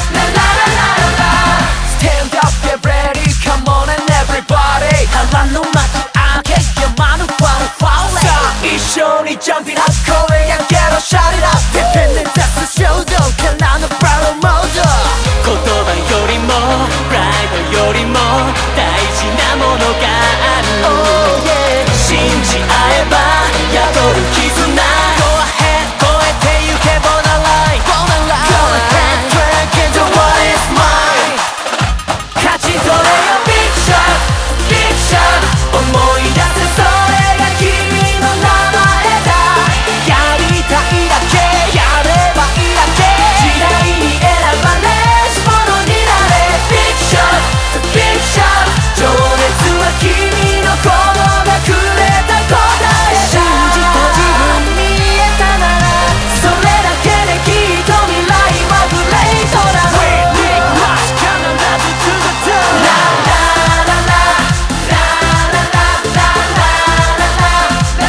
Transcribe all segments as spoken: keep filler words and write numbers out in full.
ラララララ Stand up, get ready, come on and everybody 腹の幕開け山のファルファウレさあ一緒にジャンピング声上げろシャリラてっぺんで出す衝動からのバローモード言葉よりもプライドよりも大事なものがある、oh, yeah. 信じ合えば宿る絆 Go ahead 超えてゆけ Borderline Gonna get drunk into what is mine 勝ち取れよ Big shot Big shot 思い出せそれが君の名前だやりたいだけやればいいだけ時代に選ばれし者になれ Big shot Big shot 情熱は君の心がくれた答えだ信じた自分見えたならそれだけできっと未来はグレートだろう We need rush 必ず to the top ラララララララララララララ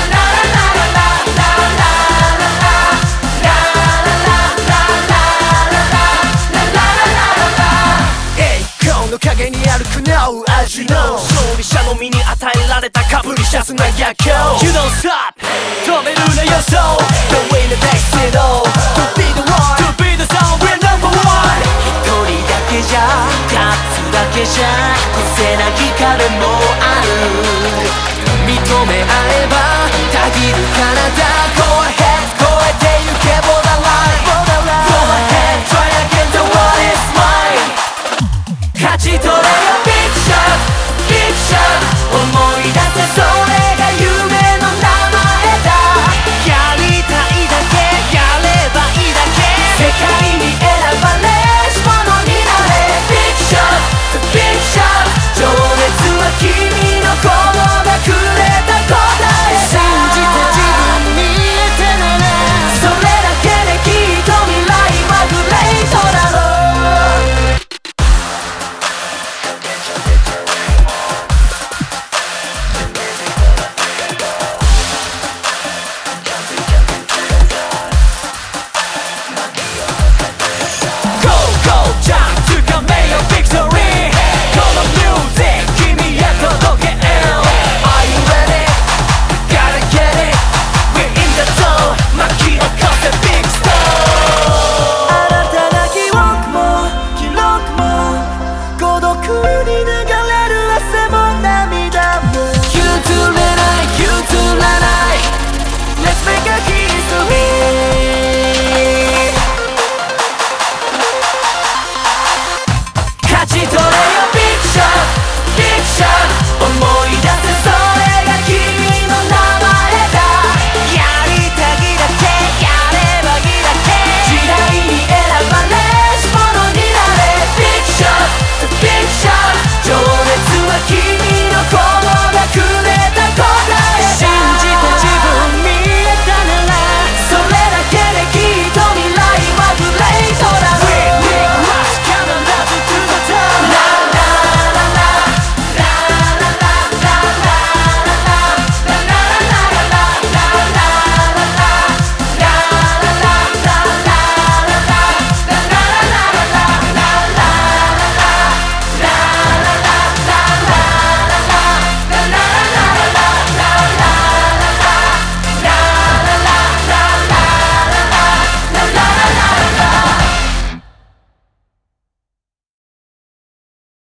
の影に歩くの味の勝利者の身に与えられたかぶりシャツな逆境 You don't stop 止めるな予想 The way the next it all To be the one To be the zone We're number one 一人だけじゃ勝つだけじゃ越せない壁もある認め合えばたぎる体